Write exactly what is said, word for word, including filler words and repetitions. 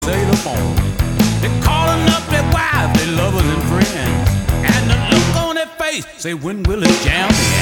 say the phone. They're calling up their wives, their lovers and friends, and the look on their face say, when will it jam again?